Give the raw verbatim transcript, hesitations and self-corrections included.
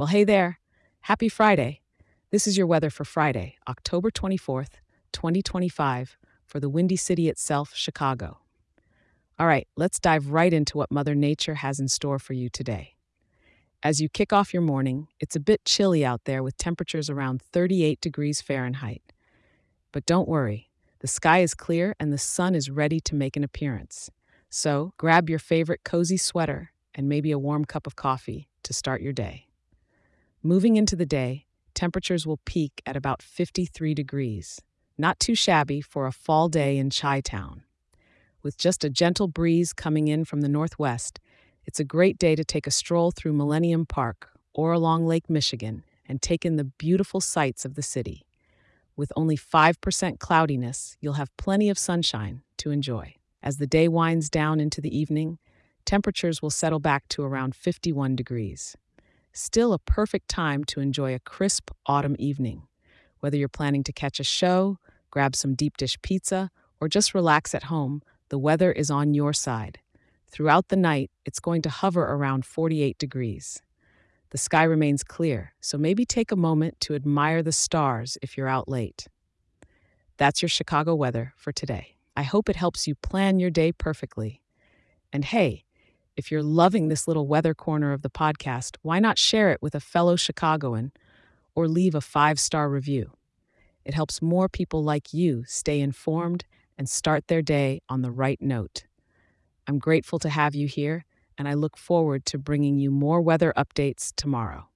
Well, hey there. Happy Friday. This is your weather for Friday, October twenty-fourth, twenty twenty-five, for the Windy City itself, Chicago. All right, let's dive right into what Mother Nature has in store for you today. As you kick off your morning, it's a bit chilly out there with temperatures around thirty-eight degrees Fahrenheit. But don't worry, the sky is clear and the sun is ready to make an appearance. So grab your favorite cozy sweater and maybe a warm cup of coffee to start your day. Moving into the day, temperatures will peak at about fifty-three degrees. Not too shabby for a fall day in Chi-Town. With just a gentle breeze coming in from the northwest, it's a great day to take a stroll through Millennium Park or along Lake Michigan and take in the beautiful sights of the city. With only five percent cloudiness, you'll have plenty of sunshine to enjoy. As the day winds down into the evening, temperatures will settle back to around fifty-one degrees. Still a perfect time to enjoy a crisp autumn evening. Whether you're planning to catch a show, grab some deep dish pizza, or just relax at home, the weather is on your side. Throughout the night, it's going to hover around forty-eight degrees. The sky remains clear, so maybe take a moment to admire the stars if you're out late. That's your Chicago weather for today. I hope it helps you plan your day perfectly. And hey, if you're loving this little weather corner of the podcast, why not share it with a fellow Chicagoan or leave a five-star review? It helps more people like you stay informed and start their day on the right note. I'm grateful to have you here, and I look forward to bringing you more weather updates tomorrow.